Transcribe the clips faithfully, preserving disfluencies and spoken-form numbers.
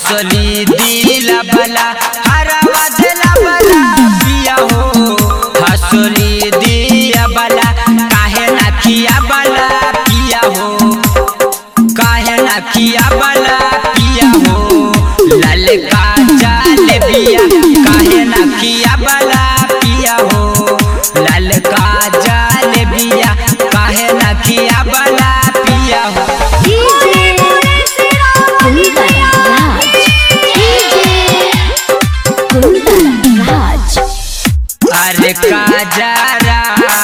हंसली दिल बला हरवा दिला बला पिया हो हंसली दिल बला काहे ना किया बला पिया हो काहे ना किया बला पिया हो ललका जाल बिया काहे ना किया बला पिया हो ललका जाल बिया काहे ना किया बला पिया हो अरे काजरा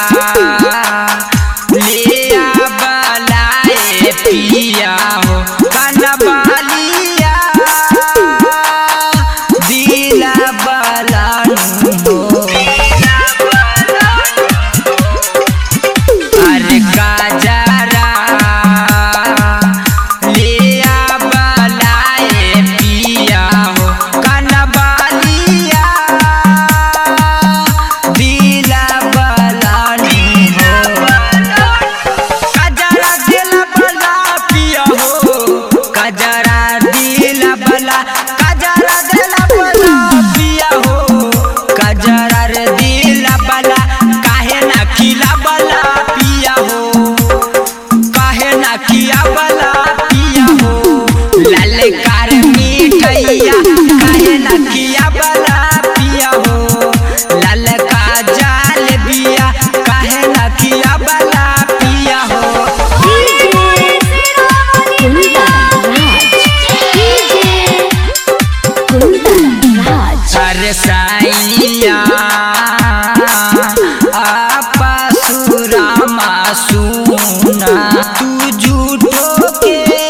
लिया बलाए पिया हो कनबालिया दिला बलानु हो अरे काजरा लिया बलाए पिया हो कनबालिया दिला बलानु हो कजरा दिला बला पिया हो कजरा दिला बला कजरा दिला बला पिया हो कजरा रे दिला बला काहे ना खिला बला पिया हो काहे ना किया बला पिया हो ललकार मिठैया काहे ना किया बला पिया हो ललका जाल बिया काहे ना किया बला पिया हो अरे साईया आपा सुरामा सुना तू झूठो के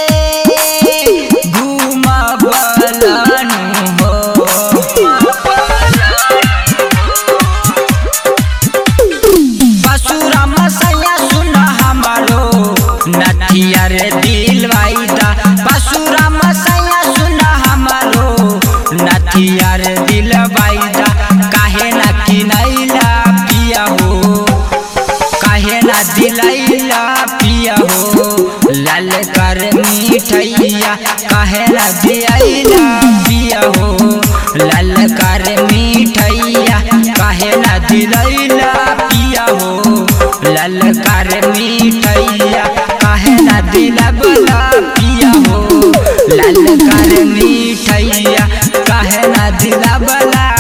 घूमा बलानु हो पशुरामा सैया सुना हमारो नथिया रे दिल वाइदा पशुरामा सैया सुना हमारो नथिया रे दिल वाइदा काहे ना किनैला पिया हो काहे ना दिलैला पिया हो ललकर मिठैया काहे ना दिलैला पिया हो ललकर मिठैया काहे ना दिलैला पिया हो ललकर मिठैया काहे ना दिला बला पिया हो ललकर मिठैया काहे ना दिला बला